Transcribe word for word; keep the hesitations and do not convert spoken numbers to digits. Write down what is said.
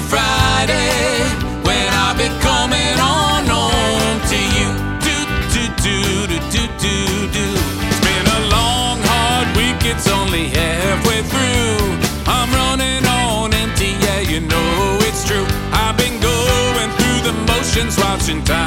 Friday when I'll be coming on home to you. Do, do, do, do, do, do, do. It's been a long, hard week, it's only halfway through. I'm running on empty, yeah, you know it's true. I've been going through the motions, watching time